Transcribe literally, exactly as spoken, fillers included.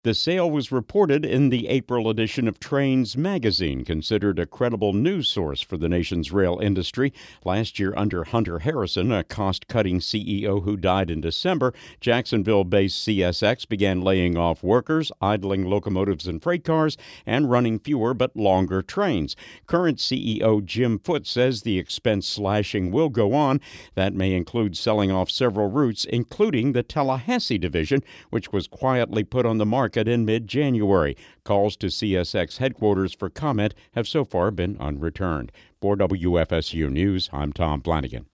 The sale was reported in the April edition of Trains magazine, considered a credible news source for the nation's rail industry. Last year, under Hunter Harrison, a cost-cutting C E O who died in December, Jacksonville-based C S X began laying off workers, idling locomotives and freight cars, and running fewer but longer trains. Current C E O Jim Foote says the expense slashing will go on. That may include selling off several routes, including the Tallahassee division, which was quietly put on the market in mid-January. Calls to C S X headquarters for comment have so far been unreturned. For W F S U News, I'm Tom Flanagan.